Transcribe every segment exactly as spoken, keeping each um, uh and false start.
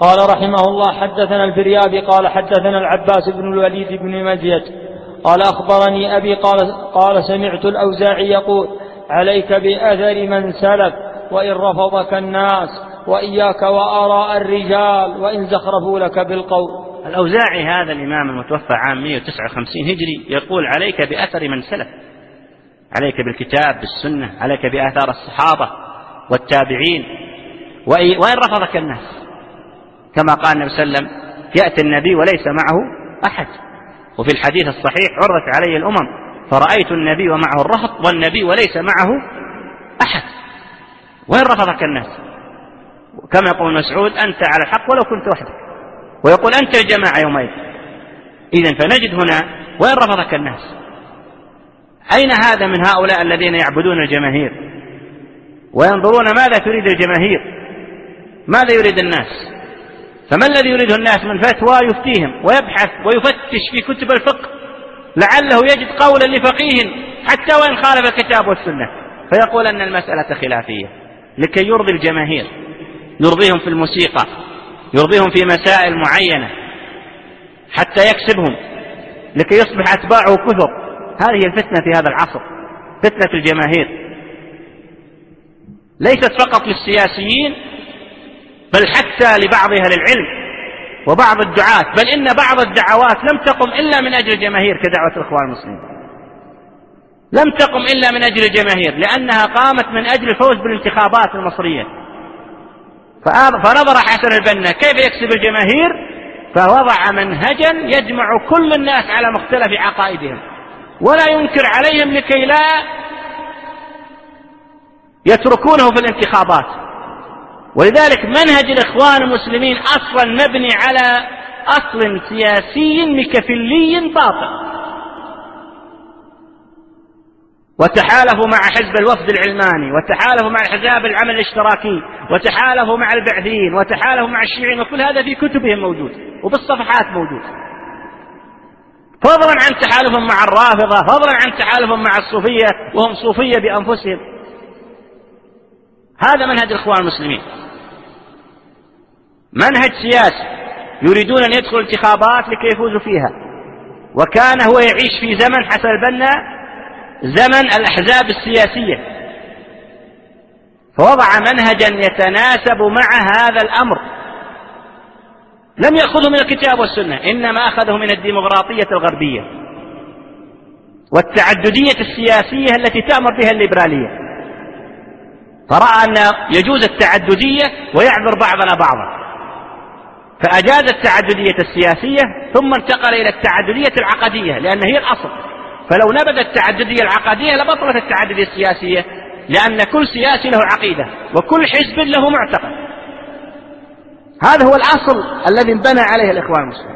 قال رحمه الله: حدثنا الفريابي قال حدثنا العباس بن الوليد بن مزيد قال أخبرني أبي قال, قال سمعت الأوزاعي يقول: عليك بأثر من سلف وإن رفضك الناس، وإياك وآراء الرجال وإن زخرفوا لك بالقول. الأوزاعي هذا الإمام المتوفى عام مئة وتسعة وخمسين هجري يقول: عليك بأثر من سلف، عليك بالكتاب بالسنة، عليك بآثار الصحابة والتابعين، وإن رفضك الناس، كما قال النبي صلى الله عليه وسلم: يأتي النبي وليس معه أحد. وفي الحديث الصحيح: عرضت علي الأمم فرأيت النبي ومعه الرهط والنبي وليس معه أحد، وإن رفضك الناس. كما يقول مسعود: أنت على الحق ولو كنت وحدك، ويقول: أنت الجماعة يومئذ. إذن فنجد هنا: وإن رفضك الناس. أين هذا من هؤلاء الذين يعبدون الجماهير وينظرون ماذا تريد الجماهير، ماذا يريد الناس؟ فما الذي يريده الناس من فتوى يفتيهم ويبحث ويفتش في كتب الفقه لعله يجد قولا لفقيه حتى وإن خالف الكتاب والسنة، فيقول أن المسألة خلافية لكي يرضي الجماهير، يرضيهم في الموسيقى، يرضيهم في مسائل معينة حتى يكسبهم لكي يصبح أتباعه كثر. هذه الفتنة في هذا العصر، فتنة الجماهير، ليست فقط للسياسيين بل حتى لبعض أهل العلم وبعض الدعاة، بل إن بعض الدعوات لم تقم إلا من أجل الجماهير كدعوة الإخوان المسلمين، لم تقم إلا من أجل الجماهير، لأنها قامت من أجل الفوز بالانتخابات المصرية. فنظر حسن البنا كيف يكسب الجماهير، فوضع منهجا يجمع كل الناس على مختلف عقائدهم ولا ينكر عليهم لكي لا يتركونه في الانتخابات. ولذلك منهج الإخوان المسلمين أصلا مبني على أصل سياسي مكفلي باطل، وتحالفوا مع حزب الوفد العلماني، وتحالفوا مع الحزاب العمل الاشتراكي، وتحالفوا مع البعثيين، وتحالفوا مع الشيوعيين، وكل هذا في كتبهم موجود وبالصفحات موجود، فضلا عن تحالفهم مع الرافضة، فضلا عن تحالفهم مع الصوفية وهم صوفية بأنفسهم. هذا منهج الإخوان المسلمين، منهج سياسي يريدون أن يدخلوا الانتخابات لكي يفوزوا فيها. وكان هو يعيش في زمن حسن البنا، زمن الأحزاب السياسية، فوضع منهجا يتناسب مع هذا الأمر، لم يأخذه من الكتاب والسنة، إنما أخذه من الديمقراطية الغربية والتعددية السياسية التي تأمر بها الليبرالية، فرأى أن يجوز التعددية ويعذر بعضنا بعضا، فأجاز التعددية السياسية ثم انتقل إلى التعددية العقدية لأن هي الأصل. فلو نبذ التعددية العقدية لبطلت التعددية السياسية، لأن كل سياسي له عقيدة وكل حزب له معتقد. هذا هو الأصل الذي انبنى عليه الإخوان المسلمين.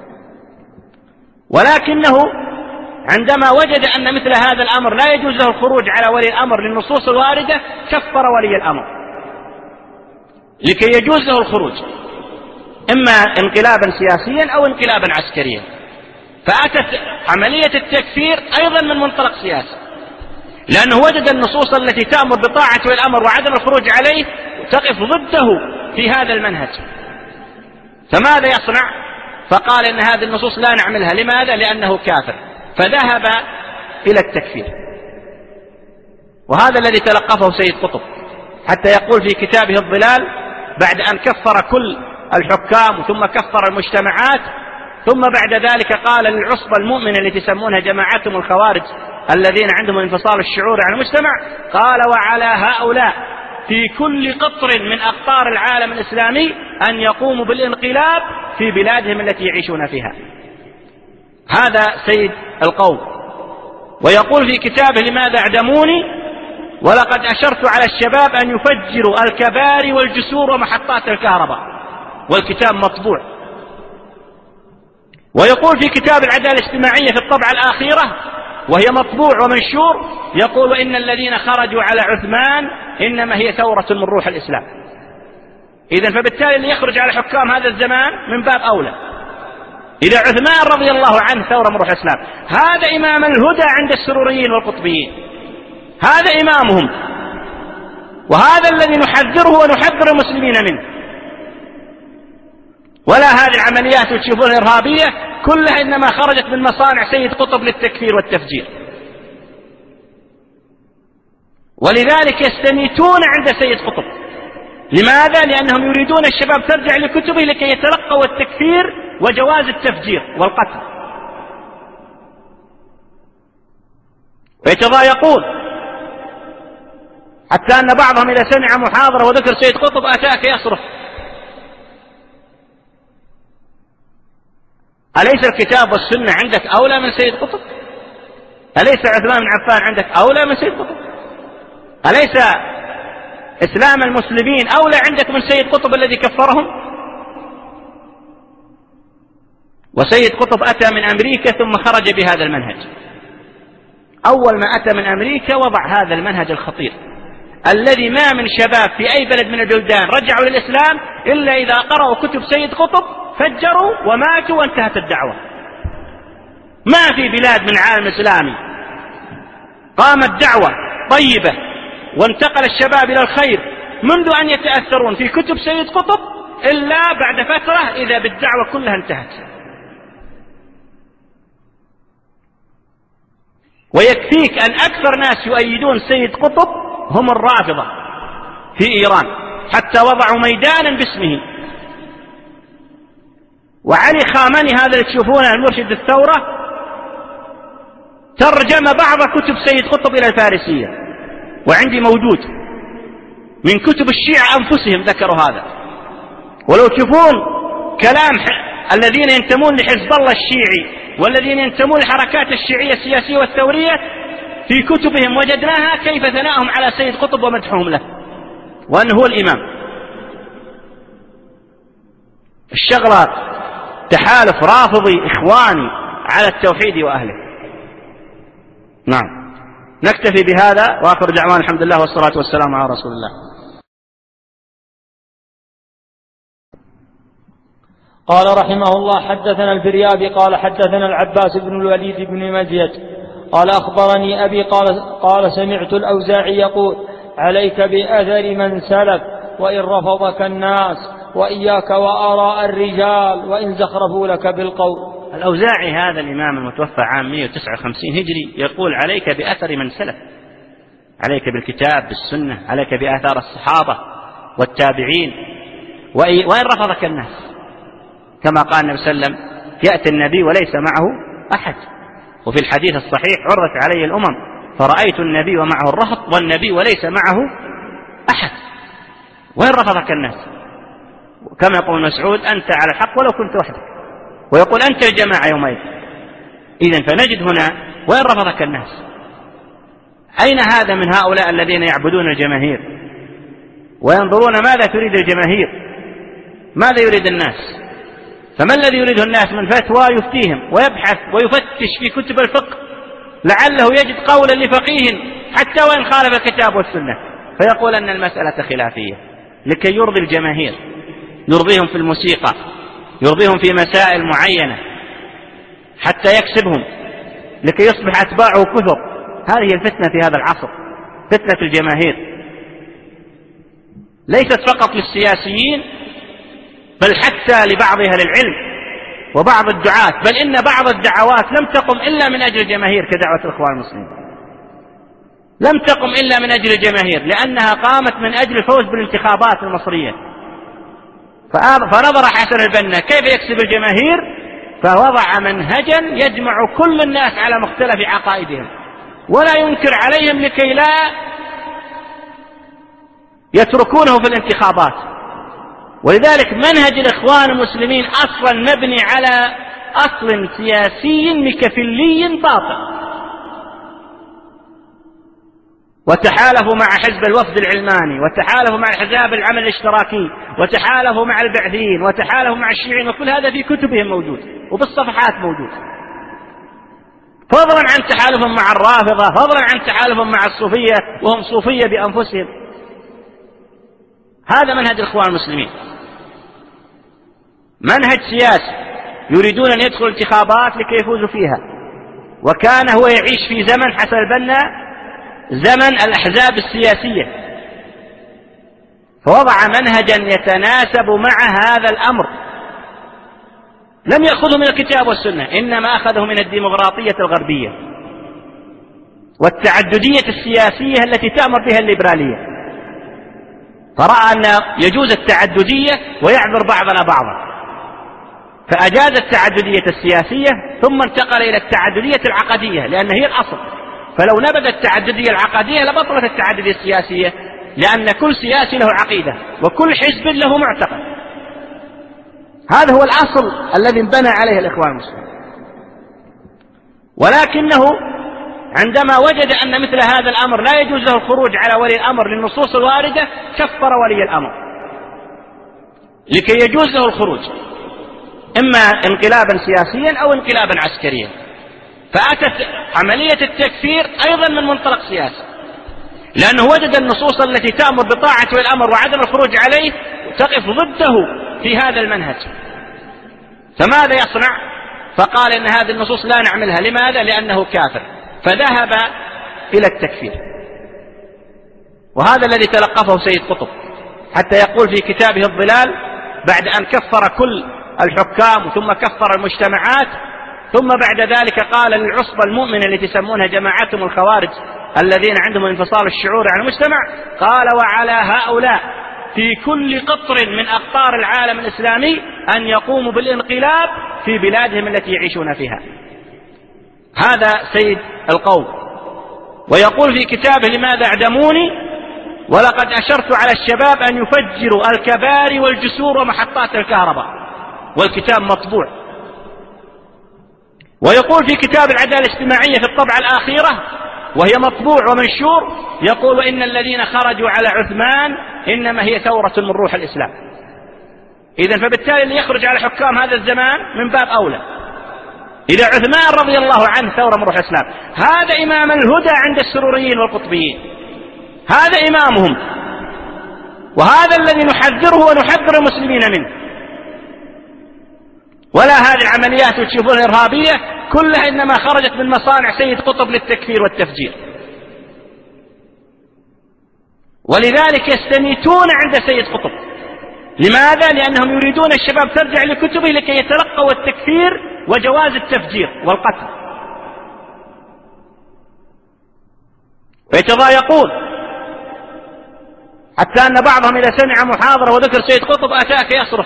ولكنه عندما وجد أن مثل هذا الأمر لا يجوز له الخروج على ولي الأمر للنصوص الواردة، كفر ولي الأمر لكي يجوز له الخروج، إما انقلابا سياسيا أو انقلابا عسكريا. فأتت عملية التكفير أيضا من منطلق سياسي، لأنه وجد النصوص التي تأمر بطاعة ولي الأمر وعدم الخروج عليه تقف ضده في هذا المنهج، فماذا يصنع؟ فقال إن هذه النصوص لا نعملها. لماذا؟ لأنه كافر، فذهب إلى التكفير. وهذا الذي تلقفه سيد قطب، حتى يقول في كتابه الظلال بعد أن كفر كل الحكام ثم كفر المجتمعات، ثم بعد ذلك قال للعصبة المؤمنة التي يسمونها جماعتهم الخوارج الذين عندهم انفصال الشعور عن المجتمع، قال: وعلى هؤلاء في كل قطر من أقطار العالم الإسلامي أن يقوموا بالانقلاب في بلادهم التي يعيشون فيها. هذا سيد القوم. ويقول في كتابه لماذا أعدموني؟ ولقد أشرت على الشباب أن يفجروا الكباري والجسور ومحطات الكهرباء، والكتاب مطبوع. ويقول في كتاب العدالة الاجتماعية في الطبعة الأخيرة وهي مطبوع ومنشور، يقول: إن الذين خرجوا على عثمان إنما هي ثورة من روح الإسلام. إذن فبالتالي اللي يخرج على حكام هذا الزمان من باب أولى. إذا عثمان رضي الله عنه ثورة من روح الإسلام، هذا إمام الهدى عند السروريين والقطبيين، هذا إمامهم، وهذا الذي نحذره ونحذر المسلمين منه. ولا هذه العمليات اللي تشوفونها الإرهابية كلها إنما خرجت من مصانع سيد قطب للتكفير والتفجير. ولذلك يستميتون عند سيد قطب. لماذا؟ لأنهم يريدون الشباب ترجع لكتبه لكي يتلقوا التكفير وجواز التفجير والقتل، ويتضايقون حتى أن بعضهم إذا سمع محاضرة وذكر سيد قطب أتاك يصرخ. أليس الكتاب والسنة عندك أولى من سيد قطب؟ أليس عثمان بن عفان عندك أولى من سيد قطب؟ أليس إسلام المسلمين أولى عندك من سيد قطب الذي كفرهم؟ وسيد قطب أتى من أمريكا ثم خرج بهذا المنهج. أول ما أتى من أمريكا وضع هذا المنهج الخطير الذي ما من شباب في أي بلد من البلدان رجعوا للإسلام إلا إذا قرأوا كتب سيد قطب فجروا وماتوا وانتهت الدعوة. ما في بلاد من العالم الإسلامي قامت دعوة طيبة وانتقل الشباب إلى الخير منذ أن يتأثرون في كتب سيد قطب إلا بعد فترة إذا بالدعوة كلها انتهت. ويكفيك أن أكثر ناس يؤيدون سيد قطب هم الرافضة في إيران، حتى وضعوا ميدانا باسمه. وعلي خامنئي هذا اللي تشوفونه المرشد الثورة ترجم بعض كتب سيد قطب إلى الفارسية، وعندي موجود من كتب الشيعة أنفسهم ذكروا هذا. ولو تشوفون كلام الذين ينتمون لحزب الله الشيعي والذين ينتمون للحركات الشيعية السياسية والثورية في كتبهم وجدناها كيف ثناءهم على سيد قطب ومدحهم له وأنه هو الإمام. الشغلة تحالف رافضي إخواني على التوحيد وأهله. نعم، نكتفي بهذا وآخر دعوان الحمد لله والصلاة والسلام على رسول الله. قال رحمه الله: حدثنا الفريابي قال حدثنا العباس بن الوليد بن مزيد قال أخبرني أبي قال, قال سمعت الأوزاعي يقول: عليك بأثر من سلف وإن رفضك الناس، وإياك وآراء الرجال وإن زخرفوا لك بالقول. الأوزاعي هذا الإمام المتوفى عام مئة وتسعة وخمسين هجري يقول: عليك بأثر من سلف، عليك بالكتاب بالسنة، عليك بآثار الصحابة والتابعين وإن رفضك الناس. كما قال النبي صلى الله عليه وسلم: يأتي النبي وليس معه أحد. وفي الحديث الصحيح: عرضت علي الأمم فرأيت النبي ومعه الرهط والنبي وليس معه أحد. وإن رفضك الناس، كما يقول مسعود: أنت على الحق ولو كنت وحدك، ويقول: أنت الجماعة يومئذ. إذن فنجد هنا: وإن رفضك الناس. أين هذا من هؤلاء الذين يعبدون الجماهير وينظرون ماذا تريد الجماهير، ماذا يريد الناس؟ فما الذي يريده الناس من فتوى يفتيهم ويبحث ويفتش في كتب الفقه لعله يجد قولا لفقيه حتى وإن خالف الكتاب والسنة، فيقول أن المسألة خلافية لكي يرضي الجماهير، يرضيهم في الموسيقى، يرضيهم في مسائل معينة حتى يكسبهم لكي يصبح أتباعه كثر. هذه الفتنة في هذا العصر، فتنة الجماهير، ليست فقط للسياسيين بل حتى لبعض أهل العلم وبعض الدعاة، بل إن بعض الدعوات لم تقم إلا من أجل الجماهير كدعوة الإخوان المسلمين، لم تقم إلا من أجل الجماهير، لأنها قامت من أجل الفوز بالانتخابات المصرية. فنظر حسن البنا كيف يكسب الجماهير، فوضع منهجا يجمع كل الناس على مختلف عقائدهم ولا ينكر عليهم لكي لا يتركونه في الانتخابات. ولذلك منهج الإخوان المسلمين أصلا مبني على أصل سياسي مكفلي باطل، وتحالفوا مع حزب الوفد العلماني، وتحالفوا مع الأحزاب العمل الاشتراكي، وتحالفوا مع البعثيين، وتحالفوا مع الشيوعيين، وكل هذا في كتبهم موجود وبالصفحات موجود، فضلا عن تحالفهم مع الرافضة، فضلا عن تحالفهم مع الصوفية وهم صوفية بأنفسهم. هذا منهج الإخوان المسلمين، منهج سياسي يريدون أن يدخلوا الانتخابات لكي يفوزوا فيها. وكان هو يعيش في زمن حسن البنا، زمن الأحزاب السياسية، فوضع منهجا يتناسب مع هذا الأمر لم يأخذه من الكتاب والسنة، إنما أخذه من الديمقراطية الغربية والتعددية السياسية التي تأمر بها الليبرالية، فرأى أن يجوز التعددية ويعذر بعضنا بعضا، فأجاز التعددية السياسية ثم انتقل إلى التعددية العقدية لأن هي الأصل. فلو نبذ التعددية العقدية لبطلت التعددية السياسية، لأن كل سياسي له عقيدة وكل حزب له معتقد. هذا هو الأصل الذي انبنى عليه الإخوان المسلمين. ولكنه عندما وجد أن مثل هذا الأمر لا يجوز له الخروج على ولي الأمر للنصوص الواردة، كفر ولي الأمر لكي يجوز له الخروج إما انقلابا سياسيا أو انقلابا عسكريا. فأتت عملية التكفير أيضا من منطلق سياسي، لأنه وجد النصوص التي تأمر بطاعة ولي الأمر وعدم الخروج عليه تقف ضده في هذا المنهج، فماذا يصنع؟ فقال إن هذه النصوص لا نعملها. لماذا؟ لأنه كافر، فذهب إلى التكفير. وهذا الذي تلقفه سيد قطب، حتى يقول في كتابه الظلال بعد أن كفر كل الحكام ثم كفر المجتمعات، ثم بعد ذلك قال للعصبة المؤمنة التي يسمونها جماعتهم الخوارج الذين عندهم انفصال الشعور عن المجتمع، قال وعلى هؤلاء في كل قطر من أقطار العالم الإسلامي أن يقوموا بالانقلاب في بلادهم التي يعيشون فيها. هذا سيد القوم. ويقول في كتابه لماذا أعدموني؟ ولقد أشرت على الشباب أن يفجروا الكباري والجسور ومحطات الكهرباء، والكتاب مطبوع. ويقول في كتاب العدالة الاجتماعية في الطبعة الأخيرة وهي مطبوع ومنشور، يقول إن الذين خرجوا على عثمان إنما هي ثورة من روح الإسلام. إذن فبالتالي اللي يخرج على حكام هذا الزمان من باب أولى. إذا عثمان رضي الله عنه ثورة من روح الإسلام، هذا إمام الهدى عند السروريين والقطبيين، هذا إمامهم، وهذا الذي نحذره ونحذر المسلمين منه. ولا هذه العمليات تشوفون الإرهابية كلها إنما خرجت من مصانع سيد قطب للتكفير والتفجير. ولذلك يستميتون عند سيد قطب. لماذا؟ لأنهم يريدون الشباب ترجع لكتبه لكي يتلقوا التكفير وجواز التفجير والقتل، ويتضايقون حتى أن بعضهم إذا سمع محاضرة وذكر سيد قطب أتاك يصرخ.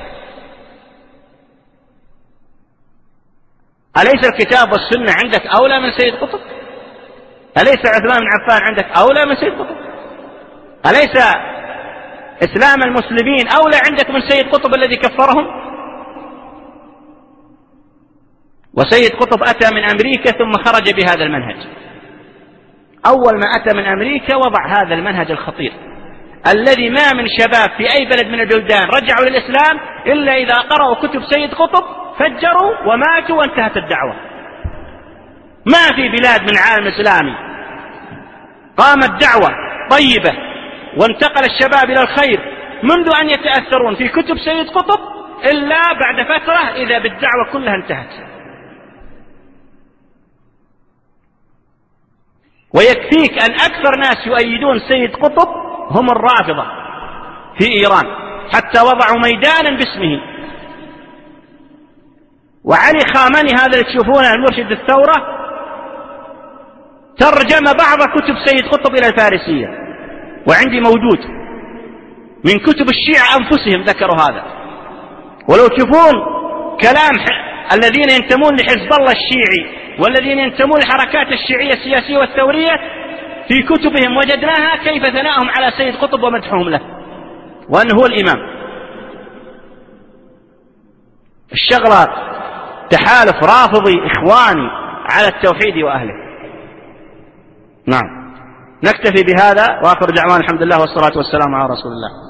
أليس الكتاب والسنة عندك أولى من سيد قطب؟ أليس عثمان بن عفان عندك أولى من سيد قطب؟ أليس إسلام المسلمين أولى عندك من سيد قطب الذي كفرهم؟ وسيد قطب أتى من أمريكا ثم خرج بهذا المنهج. أول ما أتى من أمريكا وضع هذا المنهج الخطير الذي ما من شباب في أي بلد من البلدان رجعوا للإسلام إلا إذا قرأوا كتب سيد قطب فجروا وماتوا وانتهت الدعوة. ما في بلاد من العالم الإسلامي قامت دعوة طيبة وانتقل الشباب إلى الخير منذ أن يتأثرون في كتب سيد قطب إلا بعد فترة إذا بالدعوة كلها انتهت. ويكفيك أن أكثر ناس يؤيدون سيد قطب هم الرافضة في إيران، حتى وضعوا ميدانا باسمه. وعلي خامنئي هذا اللي تشوفونه المرشد الثورة ترجم بعض كتب سيد قطب إلى الفارسية، وعندي موجود من كتب الشيعة أنفسهم ذكروا هذا. ولو تشوفون كلام الذين ينتمون لحزب الله الشيعي والذين ينتمون للحركات الشيعية السياسية والثورية في كتبهم وجدناها كيف ثناءهم على سيد قطب ومدحهم له وأنه هو الإمام. الشغلة تحالف رافضي إخواني على التوحيد وأهله. نعم، نكتفي بهذا وآخر دعوان الحمد لله والصلاة والسلام على رسول الله.